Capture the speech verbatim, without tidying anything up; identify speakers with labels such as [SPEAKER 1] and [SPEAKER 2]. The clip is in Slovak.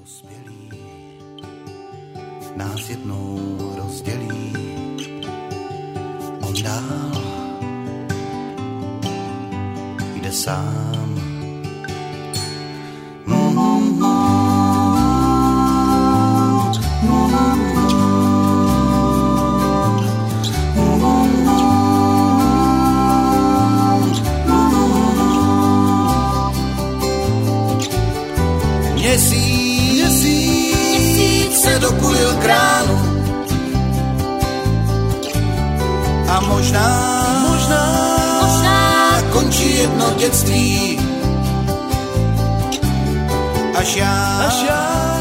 [SPEAKER 1] dospělí nás jednou rozdělí. On dál jde sám. Měsíc, měsíc se dokulil kránu a možná, možná, možná končí jedno dětství, až já, až já